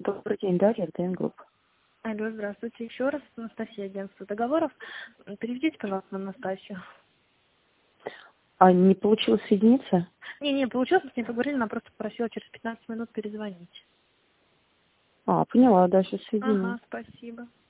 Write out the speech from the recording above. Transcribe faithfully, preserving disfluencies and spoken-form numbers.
Добрый день, Дарья, РТН Групп. Алло, здравствуйте. Еще раз, Анастасия, агентство договоров. Переведите, пожалуйста, на Настасью. А не получилось соединиться? Не, не, получилось, мы с ней поговорили, она просто попросила через пятнадцать минут перезвонить. А, поняла, да, сейчас соединю. Ага, спасибо.